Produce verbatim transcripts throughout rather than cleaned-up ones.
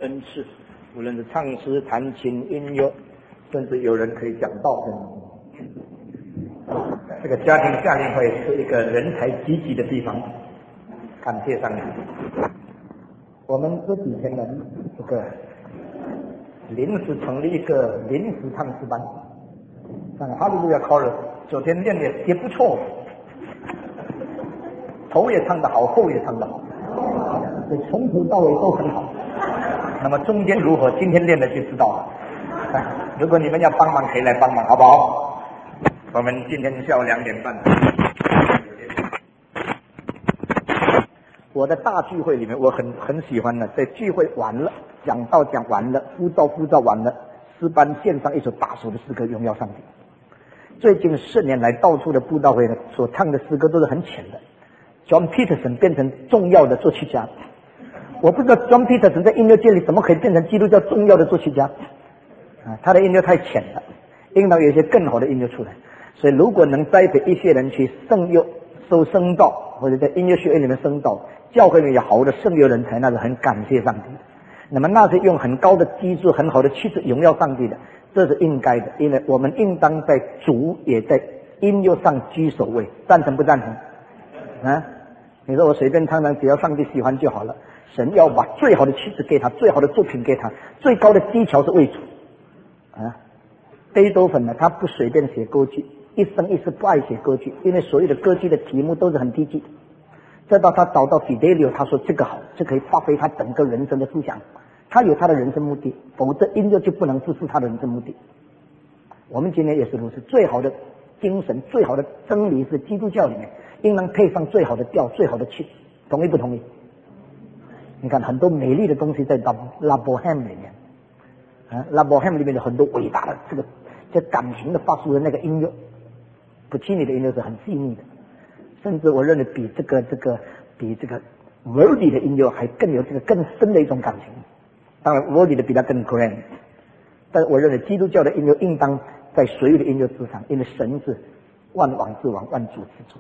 恩赐，无论是唱诗、弹琴、音乐，甚至有人可以讲道。这个家庭夏令会是一个人才济济的地方，感谢上帝。我们这几天呢，这个临时成立一个临时唱诗班，像哈利路亚 chorus， 昨天练的也不错，头也唱得好，后也唱得好，所以从头到尾都很好。那么中间如何，今天练的就知道了。如果你们要帮忙，可以来帮忙，好不好？我们今天下午两点半。我的大聚会里面，我很很喜欢的，在聚会完了，讲道讲完了，呼召呼召完了，诗班献上一首大首的诗歌《荣耀上帝》。最近四年来，到处的布道会呢，所唱的诗歌都是很浅的。John Peterson 变成重要的作曲家，我不知道 John Peterson 在音乐界里怎么可以变成基督教重要的作曲家啊？他的音乐太浅了，应当有一些更好的音乐出来。所以，如果能栽培一些人去圣乐、收圣道，或者在音乐学院里面圣道，教会里有好的圣乐人才，那是很感谢上帝的。那么，那是用很高的技术、很好的气质荣耀上帝的，这是应该的。因为我们应当在主也在音乐上居首位，赞成不赞成？啊？你说我随便唱唱，只要上帝喜欢就好了。神要把最好的气质给他，最好的作品给他，最高的技巧是为主啊。贝多芬呢，他不随便写歌剧，一生一世不爱写歌剧，因为所有的歌剧的题目都是很低级的。直到他找到 Fidelio， 他说这个好，这可以发挥他整个人生的思想。他有他的人生目的，否则音乐就不能支持他的人生目的。我们今天也是如此，最好的精神、最好的真理是基督教里面应当配上最好的调、最好的气质，同意不同意？你看很多美丽的东西在拉波汉里面，啊，拉波汉里面有很多伟大的这个这感情的发出的那个音乐，普契尼的音乐是很细腻的，甚至我认为比这个这个比这个 Verdi 的音乐还更有这个更深的一种感情。当然 Verdi 的比它更 grand， 但是我认为基督教的音乐应当在所有的音乐之上，因为神是万王之王、万主之主。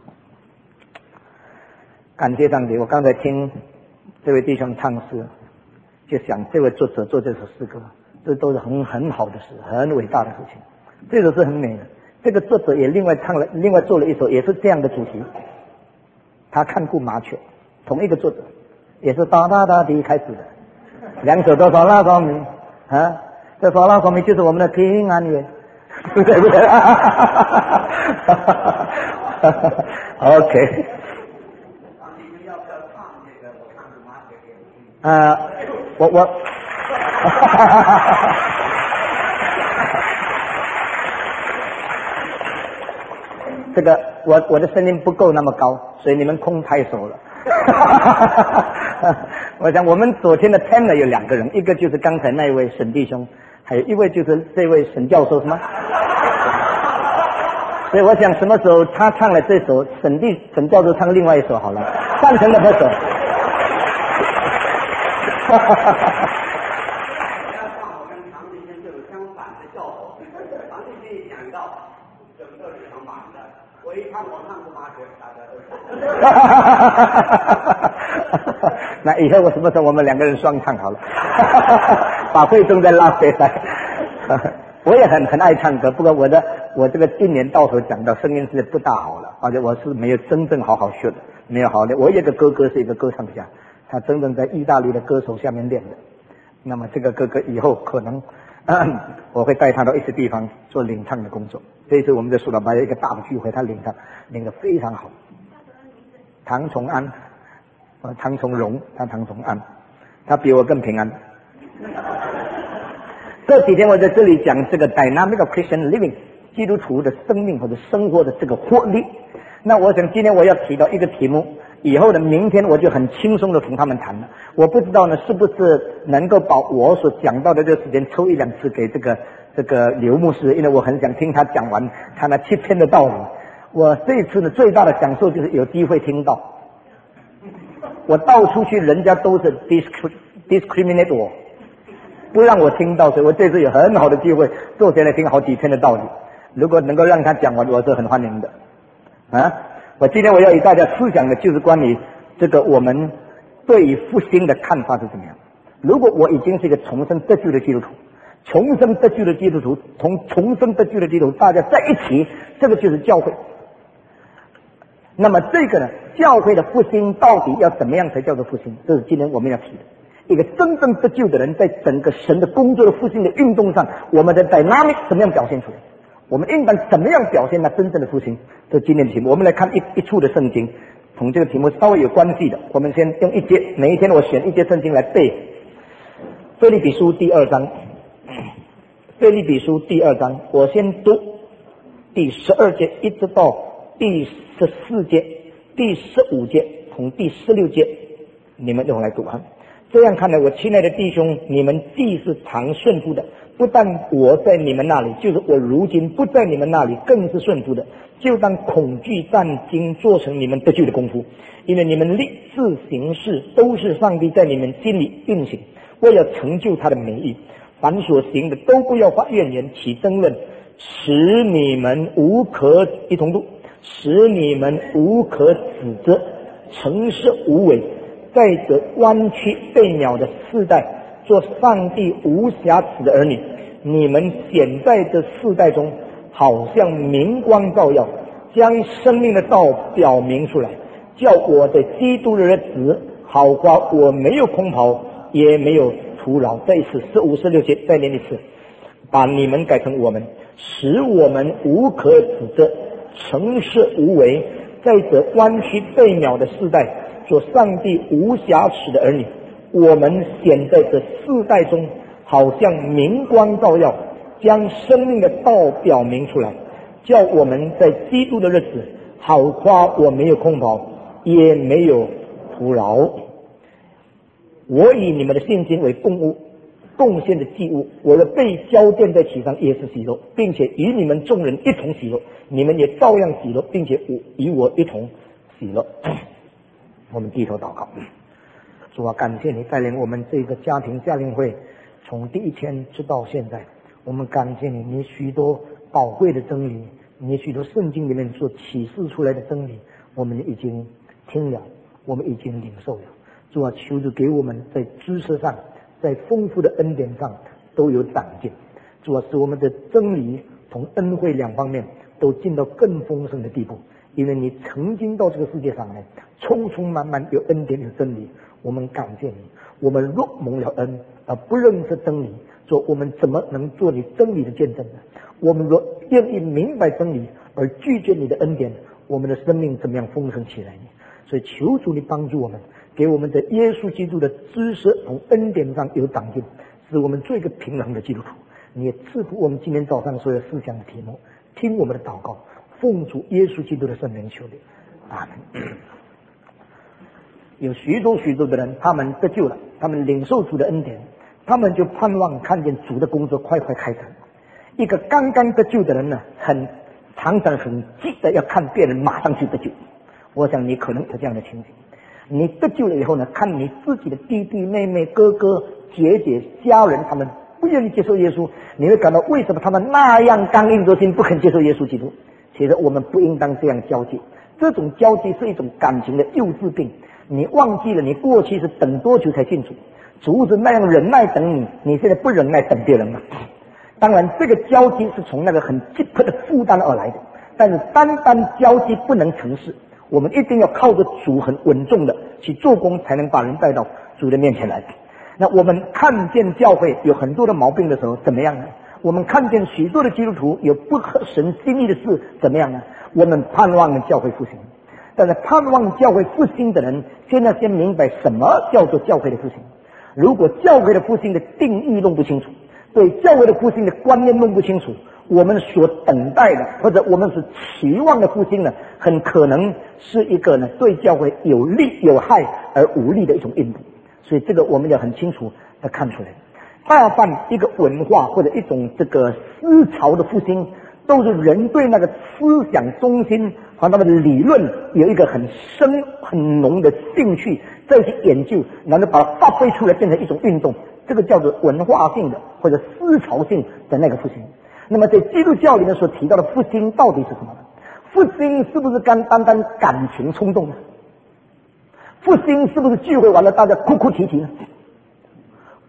感谢上帝！我刚才听这位弟兄唱诗，就想这位作者做这首诗歌，这都是很很好的事，很伟大的事情。这首是很美的。这个作者也另外唱了，另外做了一首，也是这样的主题。他看顾麻雀，同一个作者，也是哒哒哒地开始的，两首都说拉双米啊，这说拉双米就是我们的平安夜，对不对？OK。呃，我我，这个我我的声音不够那么高，所以你们空拍手了。我想我们昨天的 tenor 有两个人，一个就是刚才那一位沈弟兄，还有一位就是这位沈教授，什么？所以我想什么时候他唱了这首，沈弟沈教授唱另外一首好了，赞成的拍手。哈哈哈哈哈！我跟常弟兄就有相反的效果。常弟兄一讲到，整个是相反的。我一看我看过麻雀，大家都是。哈哈哈哈哈！那以后我什么时候我们两个人双唱好了？哈哈哈哈哈！把会众再拉回来。我也很很爱唱歌，不过我的我这个今年到头讲到声音是不大好了，而且我是没有真正好好学的，没有好的。我有一个哥哥是一个歌唱家。他真正在意大利的歌手下面练的，那么这个哥哥以后可能、嗯、我会带他到一些地方做领唱的工作。这一次我们在苏老白有一个大的聚会，他领唱领得非常好。唐崇安，呃，唐崇荣，他唐崇安，他比我更平安。这几天我在这里讲这个 dynamic of Christian living， 基督徒的生命或者生活的这个活力。那我想今天我要提到一个题目。以后的明天我就很轻松的同他们谈了。我不知道呢，是不是能够把我所讲到的这个时间抽一两次给这个这个刘牧师，因为我很想听他讲完他那七篇的道理。我这一次呢最大的享受就是有机会听到。我到处去，人家都是 discriminate 我，不让我听到，所以我这次有很好的机会坐下来听好几篇的道理。如果能够让他讲完，我是很欢迎的啊。我今天我要与大家思想的就是关于这个我们对于复兴的看法是怎么样。 如果我已经是一个重生得救的基督徒，重生得救的基督徒同重生得救的基督徒大家在一起，这个就是教会。那么这个呢，教会的复兴到底要怎么样才叫做复兴？这是今天我们要提的。一个真正得救的人，在整个神的工作的复兴的运动上，我们的 dynamic 怎么样表现出来？我们应当怎么样表现那真正的复兴？这是今天的题目。我们来看一一处的圣经，同这个题目稍微有关系的。我们先用一节，每一天我选一节圣经来背。腓立比书第二章，腓立比书第二章，我先读第十二节一直到第十四节、第十五节同第十六节，你们用来读啊。这样看来，我亲爱的弟兄，你们既是常顺服的，不但我在你们那里，就是我如今不在你们那里，更是顺服的，就当恐惧战惊做成你们得救的功夫，因为你们立志行事，都是上帝在你们心里运行，为了成就他的美意。凡所行的，都不要发怨言，起争论，使你们无可一同读，使你们无可指责，诚实无伪，在这弯曲悖谬的世代，做上帝无瑕疵的儿女。你们显在这世代中，好像明光照耀，将生命的道表明出来，叫我的基督的日子好qua我没有空跑，也没有徒劳。这一次十五、十六节再念一次，把你们改成我们，使我们无可指责，诚实无为，在这弯曲悖谬的世代，做上帝无瑕疵的儿女。我们显在这世代中，好像明光照耀，将生命的道表明出来，叫我们在基督的日子好夸我没有空跑，也没有徒劳。我以你们的信心为供物，贡献的祭物，我的被交奠在其上也是喜乐，并且与你们众人一同喜乐，你们也照样喜乐，并且与我一同喜乐。我们低头祷告。主啊，感谢你带领我们这个家庭家庭会从第一天直到现在，我们感谢你，你许多宝贵的真理，你许多圣经里面所启示出来的真理，我们已经听了，我们已经领受了。主啊，求主给我们在知识上，在丰富的恩典上都有长进。主啊，使我们的真理同恩惠两方面都进到更丰盛的地步，因为你曾经到这个世界上来，充充满满有恩典有真理。我们感谢你，我们若蒙了恩而不认识真理，说我们怎么能做你真理的见证呢？我们若愿意明白真理而拒绝你的恩典，我们的生命怎么样丰盛起来呢？所以求主你帮助我们，给我们的耶稣基督的知识同恩典上有长进，使我们做一个平衡的基督徒。你也赐福我们今天早上所有思想的题目，听我们的祷告，奉主耶稣基督的圣名求的，阿门。有许多许多的人，他们得救了，他们领受主的恩典，他们就盼望看见主的工作快快开展。一个刚刚得救的人呢，很常常很急的要看别人马上去得救。我想你可能有这样的情景，你得救了以后呢，看你自己的弟弟妹妹哥哥姐姐家人，他们不愿意接受耶稣，你会感到为什么他们那样刚硬着心不肯接受耶稣基督。其实我们不应当这样交际，这种交际是一种感情的幼稚病。你忘记了你过去是等多久才信主，主是那样忍耐等你，你现在不忍耐等别人了。当然这个交际是从那个很急迫的负担而来的，但是单单交际不能成事，我们一定要靠着主很稳重的去做工，才能把人带到主的面前来。那我们看见教会有很多的毛病的时候怎么样呢？我们看见许多的基督徒有不合神心意的事怎么样呢？我们盼望教会复兴，但是盼望教会复兴的人，现在先明白什么叫做教会的复兴。如果教会的复兴的定义弄不清楚，对教会的复兴的观念弄不清楚，我们所等待的或者我们所期望的复兴呢，很可能是一个呢对教会有利有害而无利的一种运动。所以这个我们要很清楚的看出来。大半一个文化或者一种这个思潮的复兴，都是人对那个思想中心和他们的理论有一个很深很浓的兴趣，再去研究，然后把它发挥出来变成一种运动，这个叫做文化性的或者思潮性的那个复兴。那么在基督教里面所提到的复兴到底是什么呢？复兴是不是单单单感情冲动呢？复兴是不是聚会完了大家哭哭啼啼呢？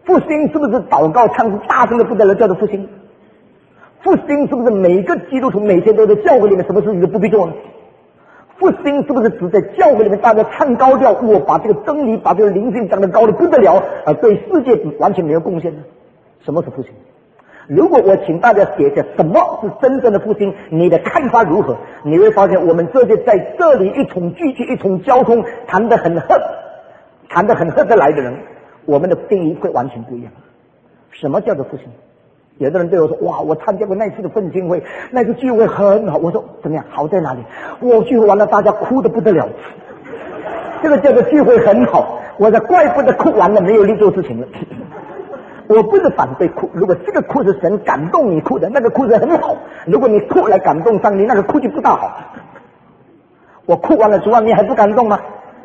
复兴是不是祷告唱诗大声的不得了叫做复兴？复兴是不是每个基督徒每天都在教会里面什么事情都不必做呢？复兴是不是只在教会里面大家唱高调，我把这个真理把这个灵性讲得高的不得了，而对世界完全没有贡献呢？什么是复兴？如果我请大家写下什么是真正的复兴，你的看法如何？你会发现我们这些在这里一同聚集一同交通谈得很合谈得很合得来的人，我们的定义会完全不一样。什么叫做复兴？有的人对我说，哇，我参加过那次的奋兴会，那次聚会很好。我说怎么样？好在哪里？我聚会完了大家哭得不得了，这个叫做聚会很好。我说怪不得哭完了没有力做事情了。我不是反对哭，如果这个哭是神感动你哭的，那个哭是很好。如果你哭来感动上帝，那个哭就不大好。我哭完了主啊，你还不感动吗？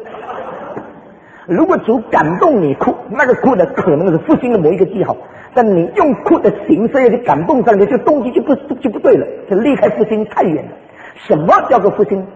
如果主感动你哭，那个哭的可能是复兴的某一个记号，但你用哭的形式要去感动上帝，这个动机就不就不对了，就离开复兴太远了。什么叫做复兴？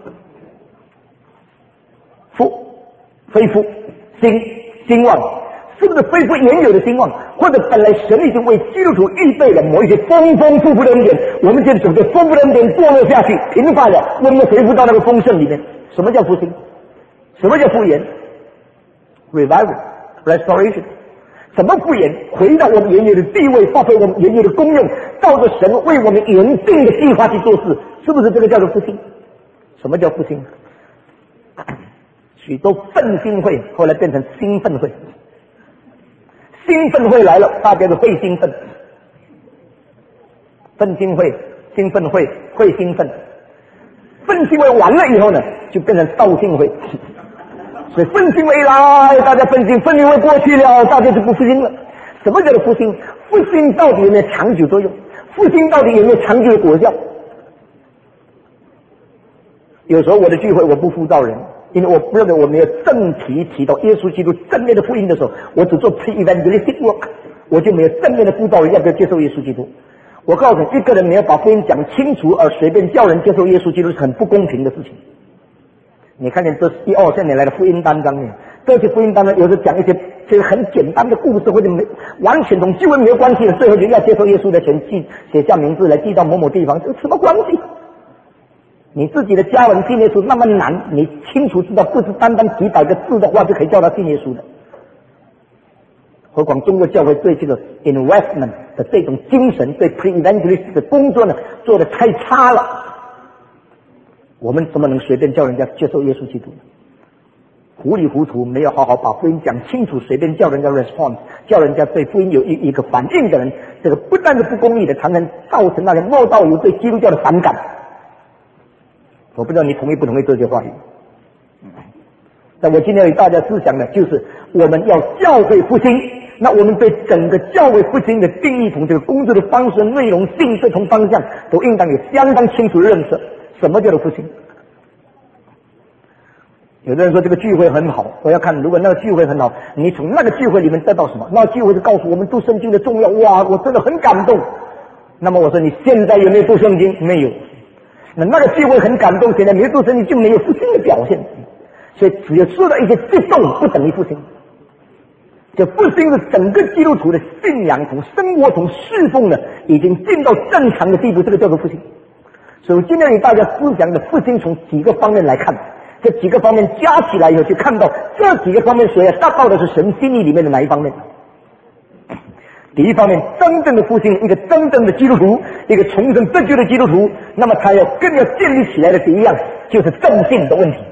复恢复兴兴旺，是不是恢复原有的兴旺？或者本来神已经为基督徒预备了某一些丰丰富富的恩典，我们就准备丰富的恩典堕落下去，平凡了，我们恢复到那个丰盛里面。什么叫复兴？什么叫复原？ Revival, restoration， 怎么复原？回到我们原有的地位，发挥我们原有的功用，照着神为我们原定的计划去做事，是不是这个叫做复兴？什么叫复兴？许多奋兴会后来变成兴奋会，兴奋会来了，大家都会兴奋，奋兴会、兴奋会、会兴奋，奋兴会完了以后呢，就变成道兴会。所以奋兴会来，大家奋兴，奋兴会过去了，大家就不复兴了。什么叫做复兴？复兴到底有没有长久作用？复兴到底有没有长久的果效？有时候我的聚会我不辅导人，因为我认为我没有正题提到耶稣基督正面的福音的时候，我只做 pre-evangelistic work， 我就没有正面的辅导人要不要接受耶稣基督。我告诉你，一个人没有把福音讲清楚而随便叫人接受耶稣基督是很不公平的事情。你看见这一二十年来的福音单上面，这些福音单呢，有时讲一些这个很简单的故事，或者没完全同经文没有关系的，最后就要接受耶稣的钱寄写下名字来寄到某某地方，这什么关系？你自己的家人信耶稣那么难，你清楚知道不是单单几百个字的话就可以叫他信耶稣的。何况中国教会对这个 investment 的这种精神，对 pre-evangelist 的工作呢，做得太差了。我们怎么能随便叫人家接受耶稣基督呢？糊里糊涂，没有好好把福音讲清楚，随便叫人家 response， 叫人家对福音有一一个反应的人，这个不但是不公义的，常常造成那些莫道友对基督教的反感。我不知道你同意不同意这些话语。但我今天与大家思想的就是我们要教会复兴，那我们对整个教会复兴的定义，从这个工作的方式、内容、性质、从方向，都应当有相当清楚的认识。什么叫做复兴？有的人说这个聚会很好，我要看如果那个聚会很好，你从那个聚会里面得到什么？那个聚会是告诉我们读圣经的重要，哇，我真的很感动。那么我说你现在有没有读圣经？没有。那那个聚会很感动，现在没有读圣经就没有复兴的表现。所以只有受到一些激动，不等于复兴。这复兴是整个基督徒的信仰，从生活、从侍奉呢，已经进到正常的地步，这个叫做复兴。所以今天与大家思想的复兴从几个方面来看，这几个方面加起来以后，就看到这几个方面所要达到的是神心意里面的哪一方面？第一方面，真正的复兴，一个真正的基督徒，一个重生得救的基督徒，那么他要更要建立起来的第一样就是正信的问题。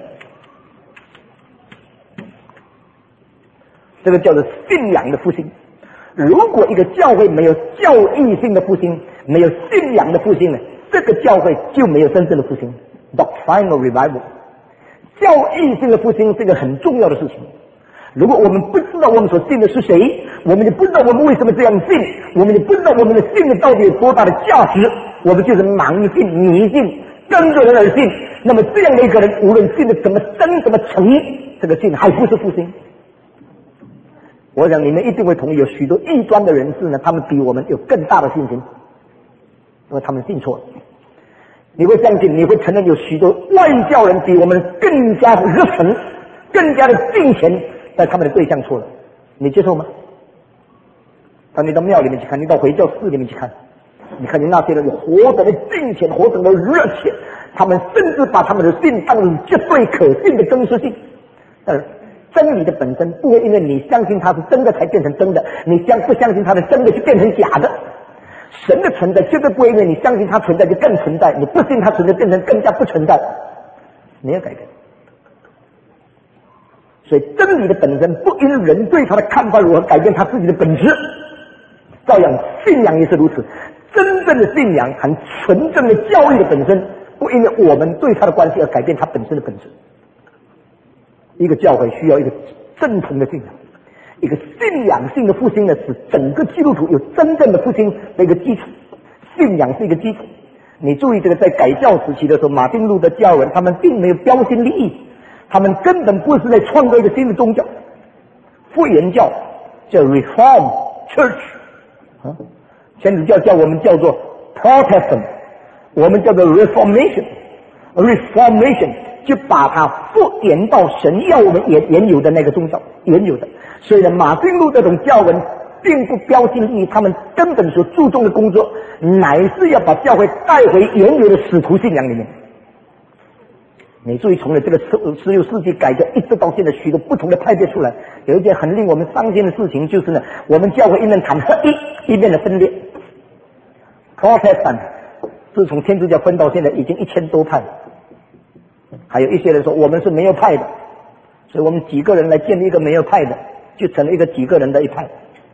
这个叫做信仰的复兴。如果一个教会没有教义性的复兴，没有信仰的复兴呢，这个教会就没有真正的复兴 ，doctrinal revival。教义性的复兴是一个很重要的事情。如果我们不知道我们所信的是谁，我们就不知道我们为什么这样信，我们就不知道我们的信的到底有多大的价值，我们就是盲信、迷信，跟着人而信。那么这样的一个人，无论信的怎么真、怎么诚，这个信还不是复兴。我想你们一定会同意，有许多异端的人士呢，他们比我们有更大的信心，因为他们信错了。你会相信，你会承认有许多外教人比我们更加热忱，更加的敬虔，但他们的对象错了，你接受吗？ 当你到庙里面去看，你到回教寺里面去看，你看见那些人有何等的敬虔，何等的热切，他们甚至把他们的信当成绝对可信的真实性。呃，真理的本身不会因为你相信它是真的才变成真的，你相不相信它是真的就变成假的。神的存在绝对不会因为你相信它存在就更存在，你不信它存在变成更加不存在，没有改变。所以真理的本身不因人对它的看法如何改变它自己的本质，照样信仰也是如此。真正的信仰和纯正的教育的本身不因为我们对它的关系而改变它本身的本质。一个教会需要一个正统的信仰，一个信仰性的复兴呢，使整个基督徒有真正的复兴的一个基础。信仰是一个基础。你注意这个，在改教时期的时候，马丁路德教人他们并没有标新立异，他们根本不是在创造一个新的宗教。复原教叫 Reform Church， 啊，天主教叫我们叫做 Protestant， 我们叫做 Reformation。Reformation 就把它复原到神要我们原原有的那个宗教原有的。所以呢，马丁路德这种教文并不标新立异，他们根本所注重的工作乃是要把教会带回原有的使徒信仰里面。你注意，从了这个十六世纪改革一直到现在，许多不同的派别出来，有一件很令我们伤心的事情，就是呢，我们教会一面谈合一，一面的分裂。Protestant 自从天主教分到现在已经一千多派，还有一些人说我们是没有派的，所以我们几个人来建立一个没有派的，就成了一个几个人的一派，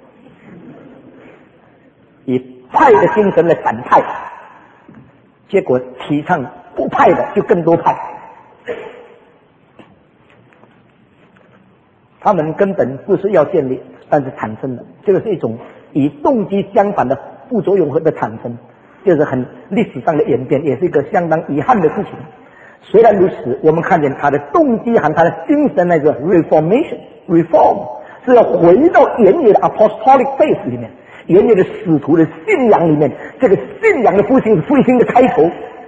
以派的精神来反派，结果提倡不派的就更多派。他们根本不是要建立，但是产生了，这个是一种以动机相反的副作用和的产生，就是很历史上的演变，也是一个相当遗憾的事情。虽然如此，我们看见他的动机和他的精神，那个 reformation reform 是要回到原有的 apostolic faith 里面，原有的使徒的信仰里面，这个信仰的复兴是复兴的开头。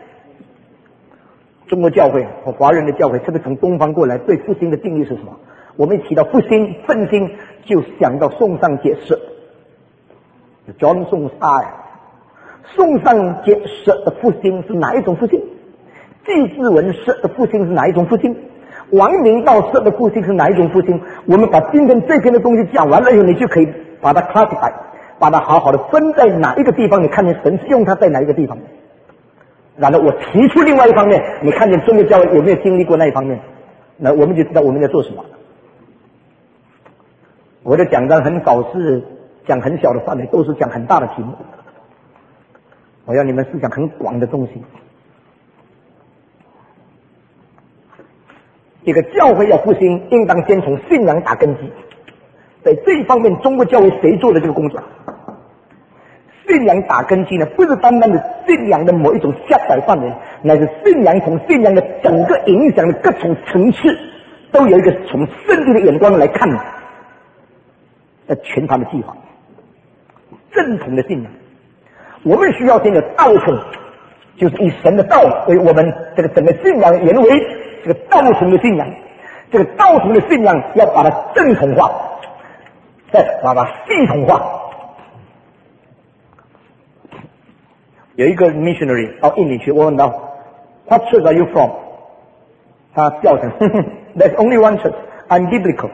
中国教会和华人的教会，特别从东方过来，对复兴的定义是什么？我们一提到复兴奋兴，就想到宋上解释 John 宋沙呀。宋上解释的复兴是哪一种复兴？纪志文式的复兴是哪一种复兴？王明道式的复兴是哪一种复兴？我们把今天这篇的东西讲完了以后，你就可以把它 classify， 把它好好的分在哪一个地方，你看见神是用它在哪一个地方。然后我提出另外一方面，你看见中国教会有没有经历过那一方面，那我们就知道我们在做什么。我的讲章很少是讲很小的范围，都是讲很大的题目。我要你们思想很广的东西。这个教会要复兴，应当先从信仰打根基。在这一方面，中国教会谁做的这个工作？信仰打根基呢，不是单单的信仰的某一种狭窄范围，乃是信仰从信仰的整个影响的各种层次，都有一个从圣经的眼光来看的全盘的计划。正统的信仰，我们需要先有道统，就是以神的道为我们这个整个信仰原为这个道统的信仰。这个道统的信仰要把它正统化，再把它系统化。有一个 missionary 到印尼去，我问到 What church are you from？ 他笑声There's only one church. I'm biblical.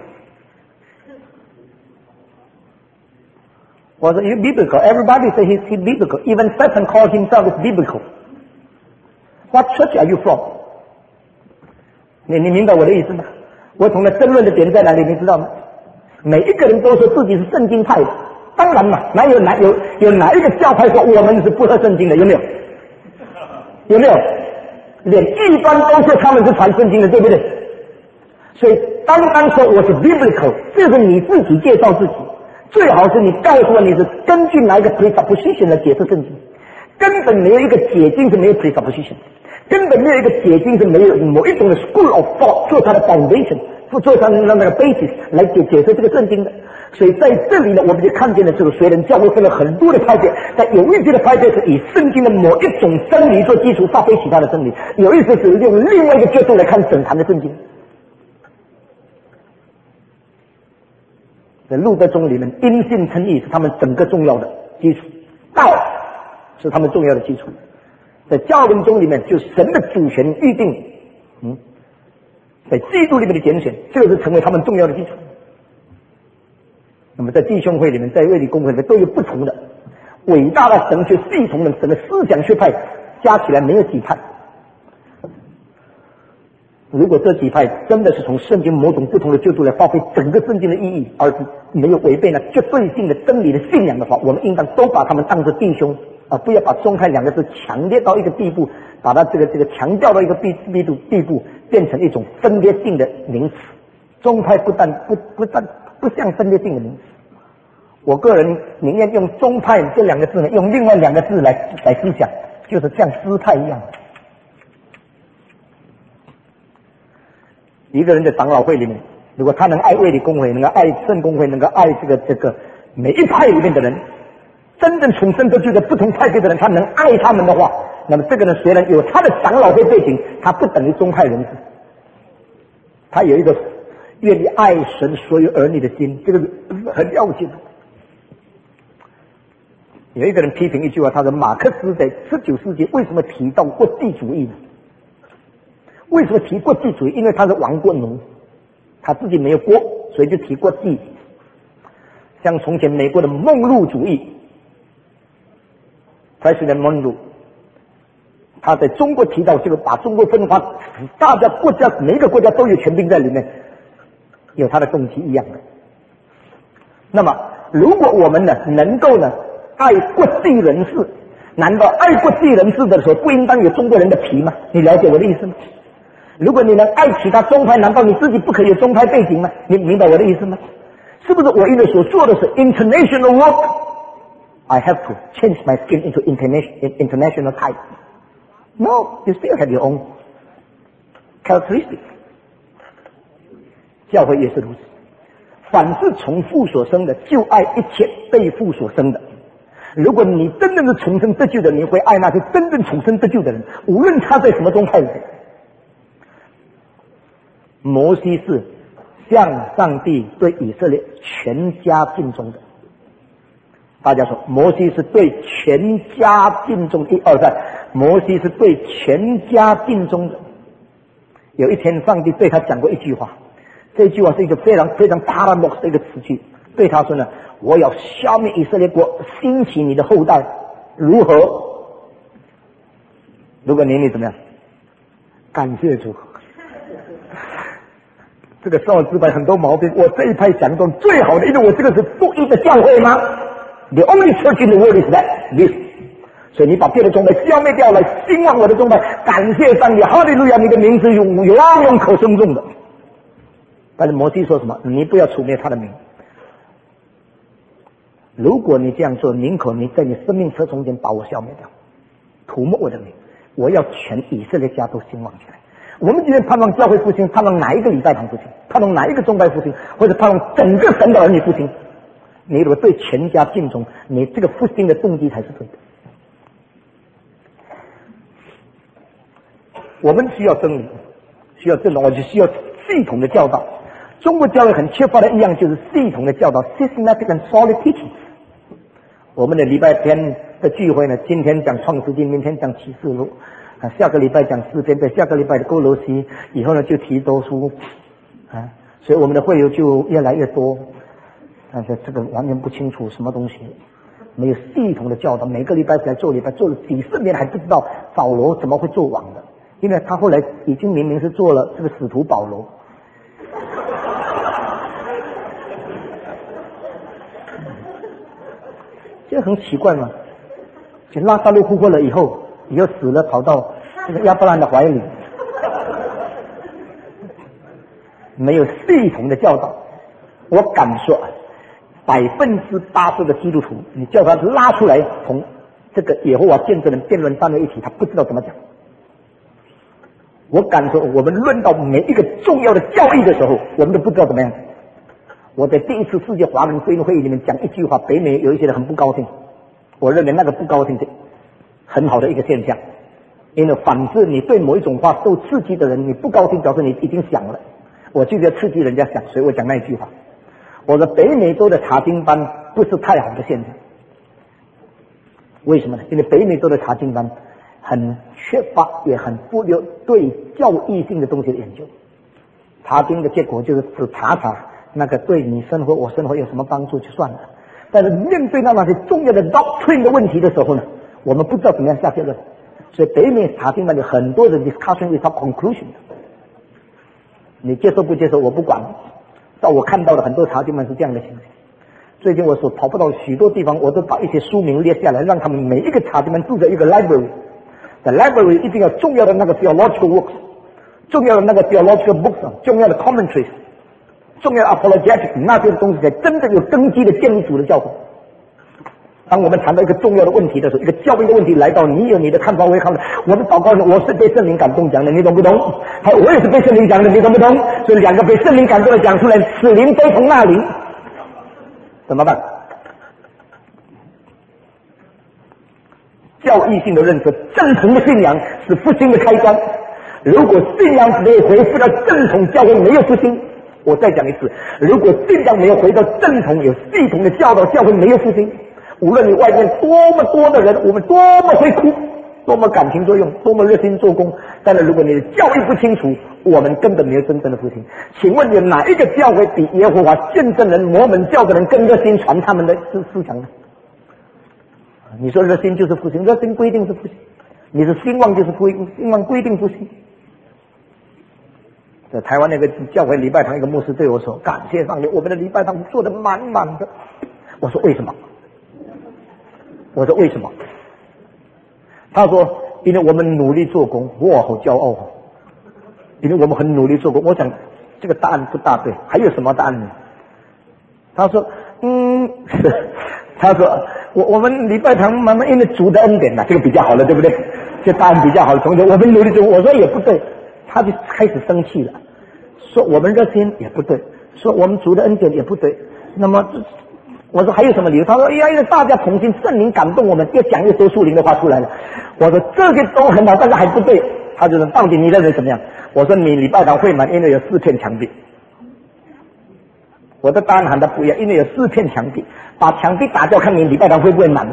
我说 You biblical? Everybody says he's, he's biblical. Even Satan calls himself is biblical. What church are you from? 你你明白我的意思吗？我同他争论的点在哪里？你知道吗？每一个人都说自己是圣经派的。当然嘛，哪有哪有有哪一个教派说我们是不合圣经的？有没有？有没有？连异端都说他们是传圣经的，对不对？所以单单说我是 biblical， 这是你自己介绍自己，最好是你告诉我你是根据哪一个 presupposition 来解释圣经。根本没有一个解经是没有 presupposition， 根本没有一个解经是没有某一种的 school of thought 做它的 foundation， 做它的那个 basis 来解解释这个圣经的。所以在这里呢，我们就看见了这个虽然教会分了很多的派别，但有一些的派别是以圣经的某一种真理做基础发挥其他的真理，有一些是用另外一个角度来看整坛的圣经。 在路德宗里面，因信称义是他们整个重要的基础，道是他们重要的基础。在教文宗里面，就神的主权预定，嗯，在基督里面的拣选，这个是成为他们重要的基础。那么在弟兄会里面，在卫理公会里面都有不同的伟大的神学系统的整个思想学派，加起来没有几派。如果这几派真的是从圣经某种不同的角度来发挥整个圣经的意义，而没有违背那绝对性的真理的信仰的话，我们应当都把他们当作弟兄，而不要把宗派两个字强烈到一个地步，把它这个这个强调到一个地地步地步，变成一种分裂性的名词。宗派不但不不但不像分裂性的名词，我个人宁愿用宗派这两个字呢，用另外两个字来来思想，就是像支派一样。一个人的长老会里面，如果他能爱卫理公会，能够爱圣公会，能够爱这个这个每一派里面的人，真正重生得救的不同派别的人，他能爱他们的话，那么这个人虽然有他的长老会背景，他不等于宗派人士，他有一个愿意爱神所有儿女的心，这个是很要紧的。有一个人批评一句话，他说马克思在十九世纪为什么提到国际主义呢？为什么提国际主义？因为他是亡国奴，他自己没有国，所以就提国际。像从前美国的梦露主义 ，President Monroe， 他在中国提到这个把中国分化，大家国家每一个国家都有权柄在里面，有他的动机一样的。那么，如果我们呢能够呢爱国际人士，难道爱国际人士的时候不应当有中国人的皮吗？你了解我的意思吗？如果你能爱其他宗派，难道你自己不可以有宗派背景吗？你明白我的意思吗？是不是我因为所做的是 international work， I have to change my skin into international international type? No, you still have your own characteristics. 教会也是如此，凡是从父所生的，就爱一切被父所生的。如果你真正是重生得救的，你会爱那些真正重生得救的人，无论他在什么宗派里面。摩西是向上帝对以色列全家尽忠的。大家说，摩西是对全家尽忠。一二三，摩西是对全家尽忠的。有一天，上帝对他讲过一句话，这句话是一个非常非常 paradox 的一个词句，对他说呢：“我要消灭以色列国，兴起你的后代，如何？”如果你你怎么样？感谢主。这个少之派很多毛病，我这一派讲中最好的，因为我这个是独一的教会吗 ？The only church in the world is that this。所以你把别的宗派消灭掉了，兴旺我的宗派，感谢上帝，哈利路亚！你的名字永永远可称颂的。但是摩西说什么？你不要除灭他的名。如果你这样做，宁可你在你生命车中间把我消灭掉，涂抹我的名，我要全以色列家都兴旺起来。我们今天盼望教会复兴，盼望哪一个礼拜堂复兴，盼望哪一个宗派复兴，或者盼望整个神的儿女复兴。你如果对全家敬重，你这个复兴的动机才是对的。我们需要真理，需要真理，我就需要系统的教导。中国教会很缺乏的一样就是系统的教导 ，systematic and solid teaching。我们的礼拜天的聚会呢，今天讲创世纪，明天讲启示录。啊，下个礼拜讲诗篇，在下个礼拜的歌罗西，以后呢就提多书，啊，所以我们的会友就越来越多。但是这个完全不清楚什么东西，没有系统的教导，每个礼拜来做礼拜，做了几十年还不知道保罗怎么会做王的，因为他后来已经明明是做了这个使徒保罗。这很奇怪嘛，就拉萨路复活了以后。以后死了，跑到这个亚伯兰的怀里，没有系统的教导。我敢说，百分之八十的基督徒，你叫他拉出来同这个耶和华见证人辩论站在一起，他不知道怎么讲。我敢说，我们论到每一个重要的教义的时候，我们都不知道怎么样。我在第一次世界华人福音会议里面讲一句话，北美有一些人很不高兴，我认为那个不高兴的。很好的一个现象，因为反之你对某一种话受刺激的人，你不高兴，表示你已经想了。我就要刺激人家想，所以我讲那一句话。 我说北美洲的查经班不是太好的现象，为什么呢？因为北美洲的查经班很缺乏，也很忽略对教义性的东西的研究。查经的结果就是只查查那个对你生活我生活有什么帮助就算了，但是面对到那些重要的 doctrine 的问题的时候呢，我们不知道怎么样下结论。所以北美查经班有很多的 discussion without conclusion， 你接受不接受我不管，到我看到的很多查经班是这样的情形。最近我所跑不到许多地方，我都把一些书名列下来，让他们每一个查经班住在一个 library， 在 library 一定要重要的那个 theological works， 重要的那个 theological books， 重要的 commentaries， 重要的 apologetics， 那些东西才真正有根基的建立主的教会。当我们谈到一个重要的问题的时候，一个教育的问题来到，你有你的看法，我有看法。我们祷告说，我是被圣灵感动讲的，你懂不懂？好，我也是被圣灵讲的，你懂不懂？所以两个被圣灵感动的讲出来，此灵非同那灵，怎么办？教义性的认识，正统的信仰是复兴的开端。如果信仰没有回复到正统，教会没有复兴。我再讲一次，如果信仰没有回到正统，有系统的教导，教会没有复兴。无论你外面多么多的人，我们多么会哭，多么感情作用，多么热心做工，但是如果你的教育不清楚，我们根本没有真正的复兴。请问有哪一个教会比耶和华见证人摩门教的人更热心传他们的思思想呢？你说热心就是复兴，热心不一定是复兴。你是兴旺就是复兴，兴旺不一定复兴。在台湾那个教会礼拜堂，一个牧师对我说：“感谢上帝，我们的礼拜堂做得满满的。”我说：“为什么？”我说为什么？他说因为我们努力做工。哇，好骄傲啊！因为我们很努力做工。我想这个答案不大对，还有什么答案呢？他说嗯他说我我们礼拜堂慢慢因为主的恩典呐、啊，这个比较好了，对不对？这答案比较好了。从我们努力做，我说也不对，他就开始生气了，说我们热心也不对，说我们主的恩典也不对。那么我说还有什么理由？他说哎呀，因为大家同心，圣灵感动我们，越讲越说属灵的话出来了。我说这个都很好，但是还不对。他就说到底你认为怎么样？我说你礼拜堂会满，因为有四片墙壁。我的答案喊的不一样，因为有四片墙壁，把墙壁打掉，看你礼拜堂会不会满。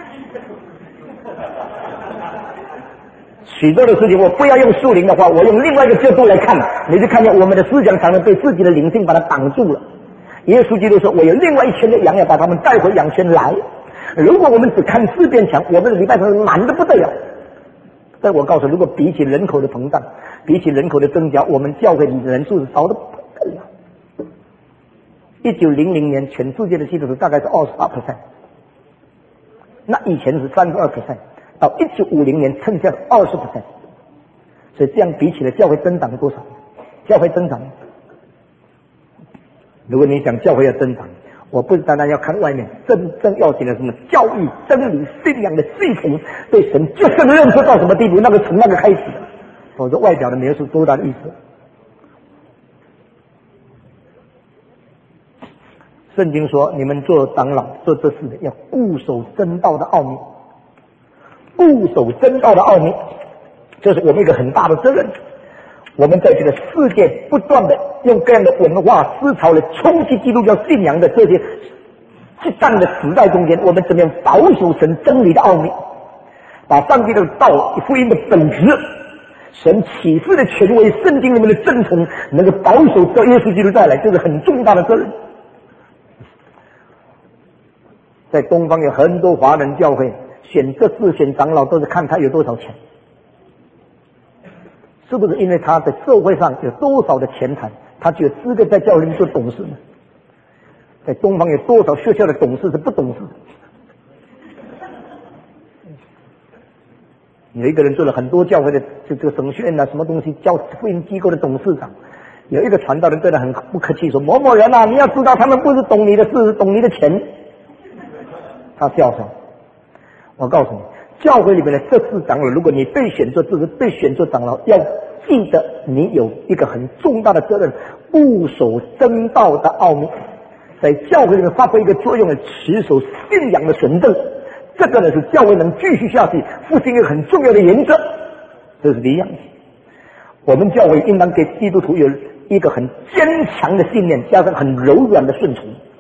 许多的事情我不要用属灵的话，我用另外一个角度来看，你就看见我们的思想常常被自己的灵性把它挡住了。耶稣基督说，我有另外一圈的羊要把他们带回羊圈来。如果我们只看四边墙，我们的礼拜堂满得不得了。但我告诉你，如果比起人口的膨胀，比起人口的增加，我们教会的人数是少得不得了。一九零零年全世界的基督徒大概是 百分之二十八， 那以前是 百分之三十二， 到一九五零年剩下 百分之二十， 所以这样比起来，教会增长了多少？教会增长，如果你想教会要增长，我不是单单要看外面，真正要紧的是什么？教育、真理、信仰的系统，对神就真认识到什么地步，那个从那个开始的，否则外表的没有多大的意思。圣经说，你们做长老做这事的，要固守真道的奥秘，固守真道的奥秘，这是我们一个很大的责任。我们在这个世界不断的用各样的文化思潮来冲击基督教信仰的这些激战的时代中间，我们怎么样保守神真理的奥秘，把上帝的道福音的本质，神启示的权威，圣经里面的正统能够保守到耶稣基督再来，这是很重大的责任。在东方有很多华人教会选这次选长老都是看他有多少钱，是不是因为他在社会上有多少的钱财，他就有资格在教会里面做董事呢？在东方有多少学校的董事是不懂事的？有一个人做了很多教会的这这个神学院啊，什么东西教福音机构的董事长，有一个传道人对他很不客气说：“某某人啊，你要知道他们不是懂你的事，是懂你的钱。”他笑说：“我告诉你，教会里面的这四长老，如果你被选做，这是被选做长老，要记得你有一个很重大的责任，固守真道的奥秘，在教会里面发挥一个作用的，持守信仰的纯正。这个呢是教会能继续下去复兴一个很重要的原则，这是第一样。我们教会应当给基督徒有一个很坚强的信念，加上很柔软的顺从。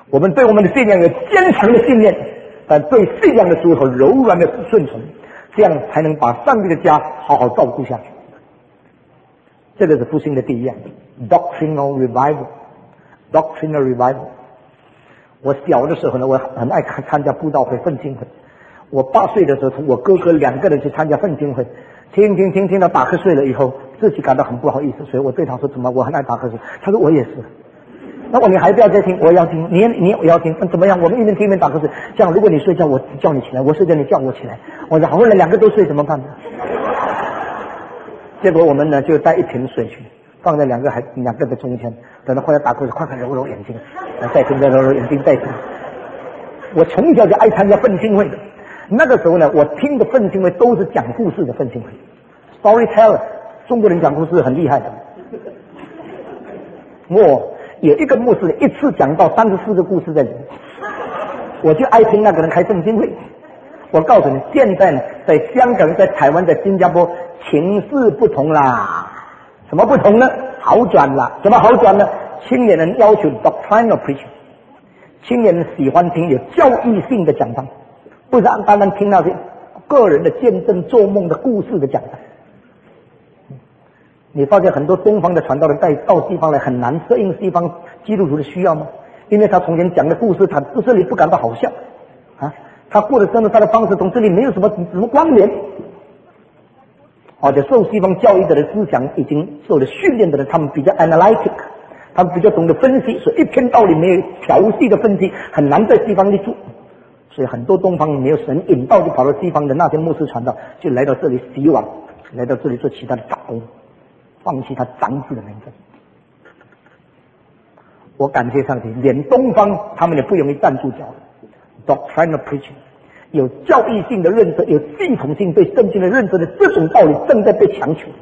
我们对我们的信仰有坚强的信念，但对信仰的时候柔软的顺从，这样才能把上帝的家好好照顾下去。这个是复兴的第一样 ，doctrinal revival。doctrinal revival。我小的时候呢，我很爱看参加布道会、奋兴会。我八岁的时候，同我哥哥两个人去参加奋兴会，听听听听到打瞌睡了以后，自己感到很不好意思，所以我对他说：“怎么我很爱打瞌睡？”他说：“我也是。”那我你还不要再听，我要听，你你也要听，怎么样？我们一边听一边打瞌睡，这样如果你睡觉，我叫你起来；我睡觉，你叫我起来。我说好了，两个都睡怎么办呢？结果我们呢就带一瓶水去，放在两个孩两个的中间，等到后来打瞌睡，快快揉揉眼睛，再听再揉揉眼睛再听。我从小就爱参加奋兴会的，那个时候呢，我听的奋兴会都是讲故事的奋兴会 ，storyteller， 中国人讲故事很厉害的。我有一个牧师一次讲到三十四个故事在里面，我就爱听那个人开奋兴会。我告诉你，现在呢，在香港、在台湾、在新加坡，情势不同啦。什么不同呢？好转了。怎么好转呢？青年人要求 doctrinal preaching， 青年人喜欢听有教育性的讲道，不是单单听那些个人的见证、做梦的故事的讲道。你发现很多东方的传道人带到西方来很难适应西方基督徒的需要吗？因为他从前讲的故事，他不是你不感到好笑啊，他过的生活，他的方式同这里没有什么什么关联。或者受西方教育的人思想已经受了训练的人，他们比较 analytic， 他们比较懂得分析，所以一篇道理没有调细的分析，很难在西方立住。所以很多东方没有神引导，就跑到西方的那些牧师传道，就来到这里洗碗，来到这里做其他的打工，放弃他长子的名分。我感谢上帝，连东方他们也不容易站住脚。Doctrinal preaching， 有教育性的认识，有系统性对圣经的认识的这种道理正在被强求。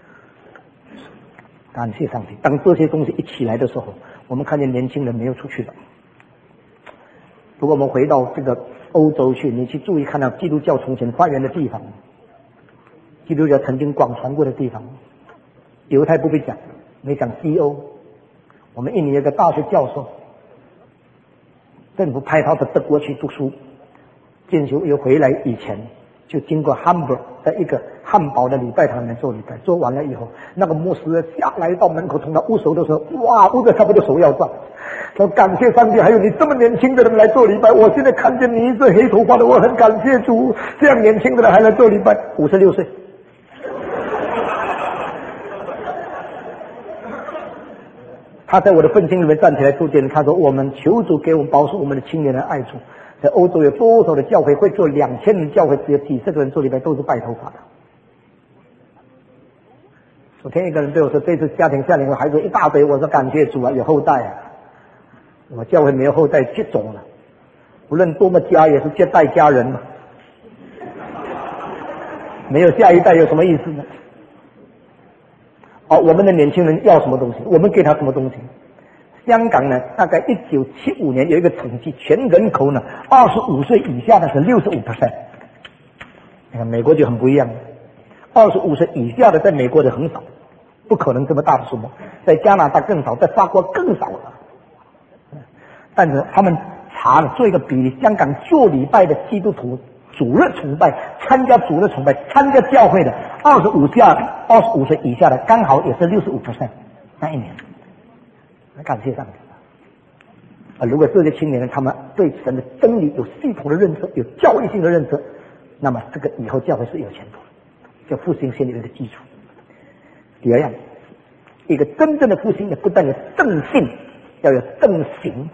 感谢上帝，当这些东西一起来的时候，我们看见年轻人没有出去的。如果我们回到这个欧洲去，你去注意看到基督教从前发源的地方，基督教曾经广传过的地方，犹太不被讲，没讲西欧。我们印尼有个大学教授，政府派他到德国去读书，进修又回来以前，就经过 Hamburg 在一个汉堡的礼拜堂里面做礼拜，做完了以后，那个牧师下来到门口同他握手的时候，哇，握着差不多手要断。说感谢上帝，还有你这么年轻的人来做礼拜，我现在看见你一个黑头发的，我很感谢主，这样年轻的人还来做礼拜，五十六岁。他在我的愤青里面站起来做见证，他说我们求主给我们保守我们的青年人爱主。在欧洲有多少的教会会做两千人教会，只有几十个人做礼拜，都是白头发的。昨天一个人对我说，这次家庭夏令会孩子一大堆，我说感谢主啊，有后代啊。我教会没有后代绝种了，无论多么家也是接待家人嘛，没有下一代有什么意思呢？哦，我们的年轻人要什么东西，我们给他什么东西。香港呢，大概一九七五年有一个统计，全人口呢二十五岁以下的是 百分之六十五。 你看美国就很不一样，二十五岁以下的在美国的很少，不可能这么大的数目，在加拿大更少，在法国更少了。但是他们查了做一个比例，香港做礼拜的基督徒主日崇拜、参加主日崇拜、参加教会的二十五下二十五岁以下的刚好也是 百分之六十五 那一年。感谢上帝啊！如果这些青年人他们对神的真理有系统的认识，有教育性的认识，那么这个以后教会是有前途的，叫复兴先有的基础。第二样，一个真正的复兴呢，不但有正信，要有正行。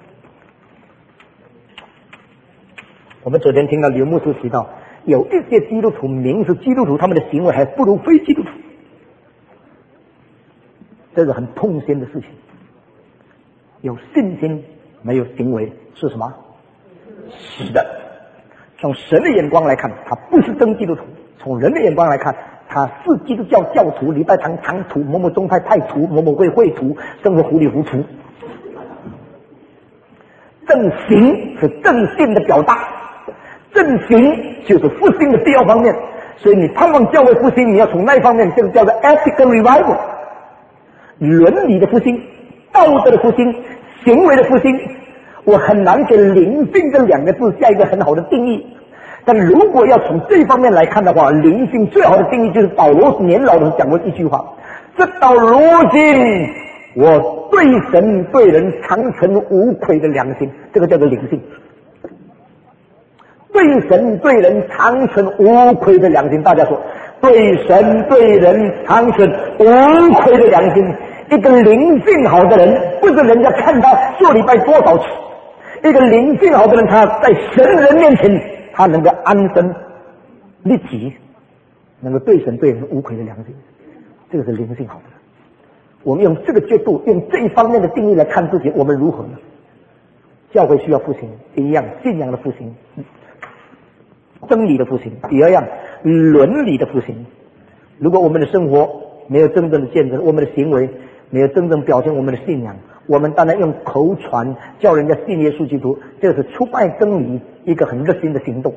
我们昨天听到刘牧师提到，有一些基督徒明是基督徒，他们的行为还不如非基督徒，这是很痛心的事情。有信心没有行为是什么？是的。从神的眼光来看，他不是真基督徒；从人的眼光来看，他是基督教教徒、礼拜堂堂徒、某某宗派派徒、某某会会徒，生活糊里糊涂。正行是正信的表达，正行就是复兴的第二方面。所以你盼望教会复兴，你要从那一方面，这个叫做 ethical revival， 伦理的复兴、道德的复兴、行为的复兴。 我很难给灵性这两个字下一个很好的定义。但如果要从这方面来看的话，灵性最好的定义就是保罗年老的时候讲过一句话：直到如今，我对神对人常存无愧的良心，这个叫做灵性。对神对人常存无愧的良心，大家说，对神对人常存无愧的良心。一个灵性好的人，不是人家看他做礼拜多少次，一个灵性好的人，他在神人面前，他能够安身立己，能够对神对人无愧的良心，这个是灵性好的人。我们用这个角度，用这一方面的定义来看自己，我们如何呢？教会需要复兴，第一样信仰的复兴，真理的复兴；第二样伦理的复兴。如果我们的生活没有真正的见证，我们的行为没有真正表现我们的信仰，我们当然用口传叫人家信耶稣基督，这是出卖真理一个很热心的行动。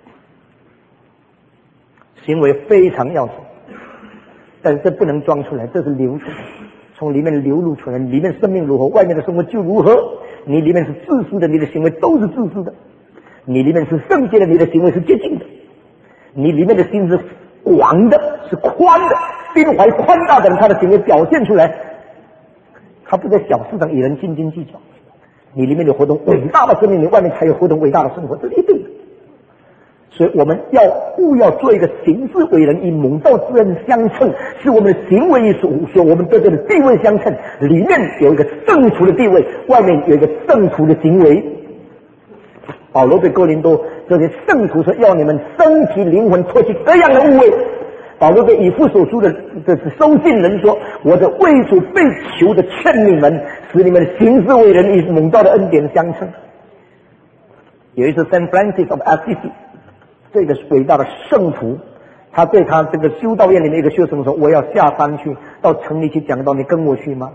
行为非常要紧，但是这不能装出来，这是流出来，从里面流露出来。里面生命如何，外面的生活就如何。你里面是自私的，你的行为都是自私的；你里面是圣洁的，你的行为是洁净的；你里面的心是广的，是宽的，心怀宽大的人，他的行为表现出来，他不在小事上与人斤斤计较。你里面有活动伟大的生命，你外面才有活动伟大的生活，这是一定的。所以我们要务要做一个行事为人与蒙召之人相称，使我们的行为与所所我们对这个地位相称，里面有一个圣徒的地位，外面有一个圣徒的行为。保罗对哥林多这些圣徒说，要你们身体灵魂脱去各样的污秽。保罗对以弗所书的这是收信人说，我的为主被囚的劝你们，使你们行事为人与蒙召的恩典相称。有一次 Saint Francis of Assisi 这个伟大的圣徒，他对他这个修道院里面一个学生说，我要下山去到城里去讲道，你跟我去吗？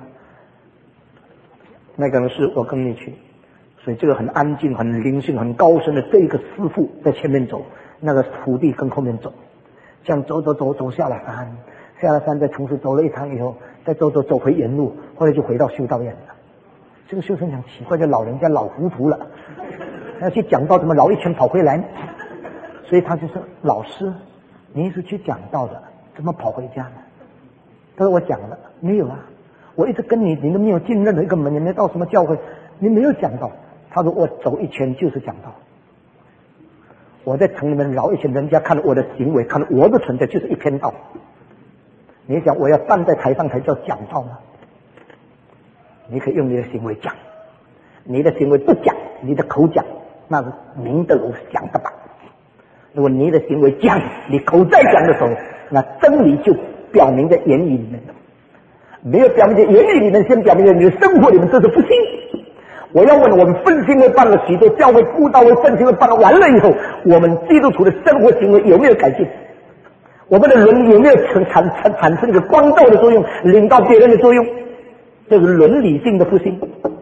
那个人是我跟你去。所以这个很安静很灵性很高深的这一个师父在前面走，那个徒弟跟后面走，这样走走走走下了山，下了山在城市走了一趟以后，再走走走回原路，后来就回到修道院了。这个修生想奇怪，这老人家老糊涂了，要去讲道怎么绕一圈跑回来呢？所以他就说，老师你是去讲道的，怎么跑回家呢？他说我讲了。没有啊，我一直跟你，你都没有进任何一个门，你没到什么教会，你没有讲道。他说我走一圈就是讲道，我在城里面绕一圈，人家看我的行为，看我的存在就是一篇道。你想我要站在台上才叫讲道吗？你可以用你的行为讲，你的行为不讲，你的口讲，那是明的如想的吧。如果你的行为讲，你口在讲的时候，那真理就表明在言语里面，没有表明在言语里面，先表明在你的生活里面，这是不信。我要问，我们分心会办了许多教会布道会分心会办完了以后，我们基督徒的生活行为有没有改进？我们的伦理有没有产产产产生一个光照的作用，领导别人的作用？这是伦理性的复兴。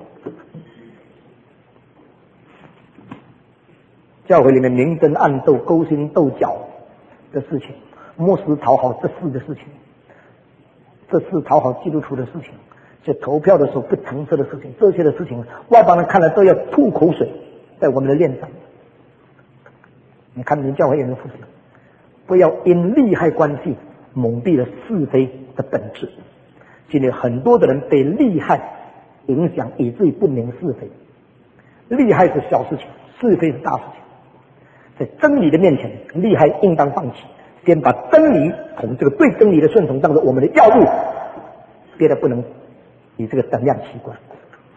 教会里面明争暗斗、勾心斗角的事情，牧师讨好这事的事情，这是讨好基督徒的事情，这投票的时候不诚实的事情，这些的事情外邦人看了都要吐口水在我们的脸上。你看你们教会有没有复兴？不要因利害关系蒙蔽了是非的本质。今天很多的人被利害影响，以至于不明是非。利害是小事情，是非是大事情。在真理的面前，利害应当放弃，先把真理从这个对真理的顺从当作我们的要务，别的不能以这个等量齐观。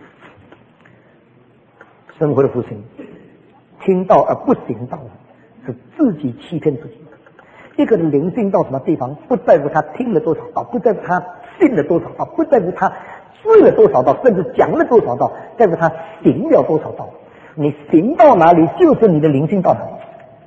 生活的复兴，听道而不行道，是自己欺骗自己。一个人灵性到什么地方，不在乎他听了多少道，不在乎他信了多少道，不在乎他睡了多少道，甚至讲了多少道，在乎他行了多少道。你行到哪里，就是你的灵性到哪里。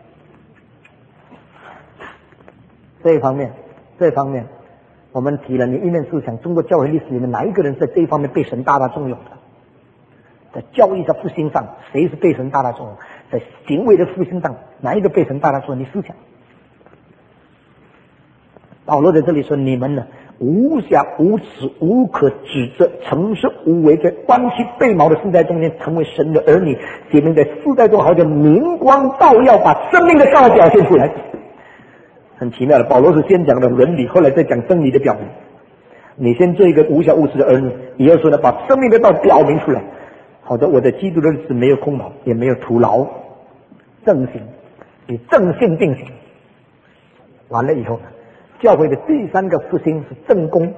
这一方面，这一方面，我们提了你一面思想，中国教会历史里面哪一个人在这一方面被神大大重用的？在教义的复兴上，谁是被神大大重用？在行为的复兴上，哪一个被神大大重用？你思想。保罗在这里说，你们呢， 无瑕无耻无可指责，诚实无为，在弯曲背毛的世代中间成为神的儿女，姐妹在世代中好像明光照耀，把生命的道表现出来。很奇妙的，保罗是先讲的伦理，后来再讲真理的表明。你先做一个无瑕无耻的儿女，以后说呢，把生命的道表明出来。好的，我的基督的日子没有空跑，也没有徒劳，正行，以正信定行。完了以后呢，教会的第三个复兴是正功。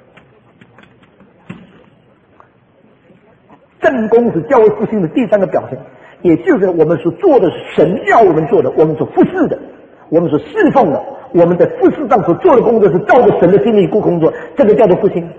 正功是教会复兴的第三个表现，也就是我们所做的是神要我们做的，我们所服侍的，我们所侍奉的，我们在服侍上所做的工作是照着神的心意过工作，这个叫做复兴。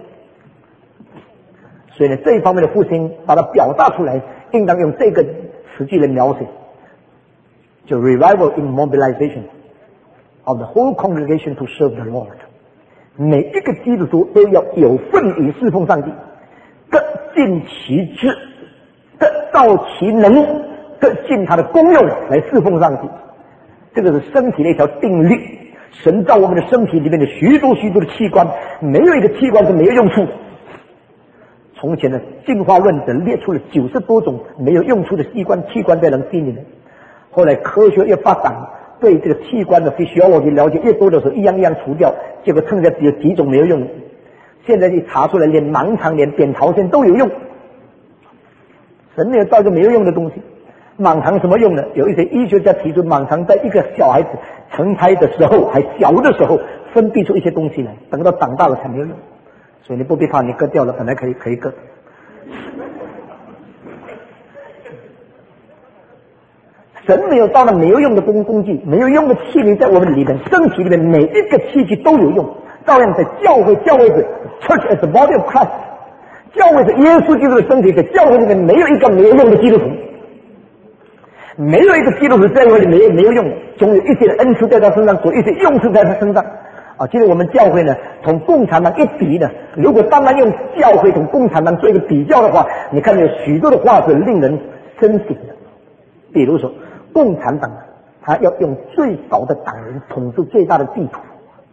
所以呢，这一方面的复兴把它表达出来，应当用这个词句来描写，就 revival in mobilization of the whole congregation to serve the Lord。 每一个基督徒都要有份于侍奉上帝，各尽其职，各照其能，各尽他的功用来侍奉上帝。这个是身体的一条定律。神造我们的身体里面的许多许多的器官，没有一个器官是没有用处的。从前的进化论者列出了九十多种没有用处的器官器官在人体里面。后来科学越发展，对这个器官的 physiology 了解越多的时候，一样一样除掉，结果剩下只有几种没有用的。现在一查出来，连盲肠、连扁桃腺都有用。神没有造一个没有用的东西。盲肠什么用呢？有一些医学家提出，盲肠在一个小孩子成胎的时候，还小的时候分泌出一些东西来，等到长大了才没有用。所以你不必怕，你割掉了，本来可以可以割。神没有造了没有用的工工具，没有用的器皿在我们里面，身体里面每一个器具都有用。照样在教会，教会是 Church as the body of Christ， 教会是耶稣基督的身体，在教会里面没有一个没有用的基督徒，没有一个基督徒在教会里没有没有用的，总有一些恩赐在他身上，总有一些用处在他身上。啊，其实我们教会呢，同共产党一比呢，如果单单用教会同共产党做一个比较的话，你看有许多的话是令人深省的。比如说，共产党他要用最少的党人统治最大的地图。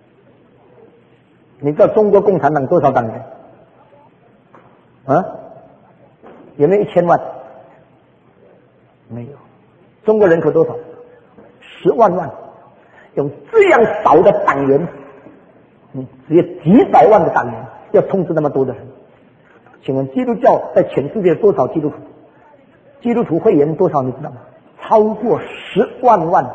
你知道中国共产党多少党人？啊？有没有一千万？没有。中国人口多少？十万万。用这样少的党员，嗯，只有几百万的党员要统治那么多的人。请问基督教在全世界多少基督徒？基督徒会员多少你知道吗？超过十万万。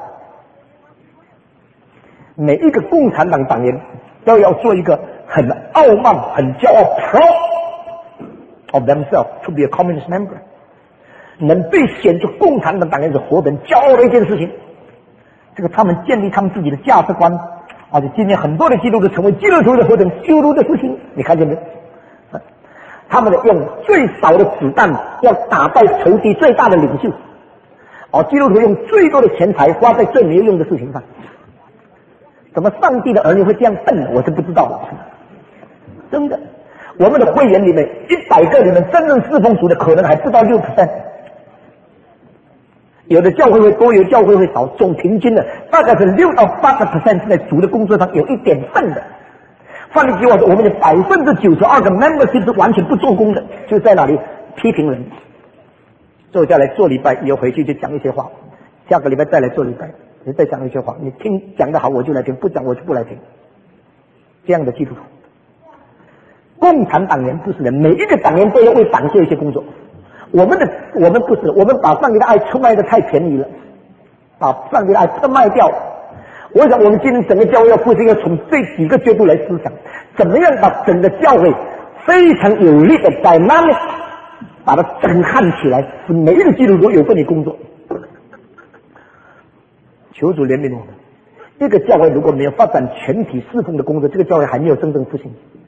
每一个共产党党员都要做一个很傲慢、很骄傲 proud of themselves to be a communist member， 能被选出共产党党员是何等骄傲的一件事情。这个他们建立他们自己的价值观，而且今天很多的基督徒成为基督徒的何等羞辱的事情，你看见没有？他们的用最少的子弹要打败仇敌最大的领袖，而基督徒用最多的钱财花在最没有用的事情上。怎么上帝的儿女会这样笨呢？我是不知道的。真的，我们的会员里面一百个里面真正侍奉主的可能还不到六 percent。有的教会会多，有的教会会少，总平均的大概是六到八个 percent 是在主的工作上有一点份的。换句话说，我们的百分之九十二个 membership 是完全不做工的，就在那里批评人。坐下来做礼拜，以后回去就讲一些话，下个礼拜再来做礼拜，你再讲一些话，你听讲得好我就来听，不讲我就不来听。这样的基督徒，共产党员不是的，每一个党员都要为党做一些工作。我们的我们不是，我们把上帝的爱出卖的太便宜了，把上帝的爱出卖掉。我想我们今天整个教会要复兴，要从这几个角度来思想，怎么样把整个教会非常有力的 dynamic 把它震撼起来，使每一个基督徒有份的工作。求主怜悯我们，一个教会如果没有发展全体侍奉的工作，这个教会还没有真正复兴。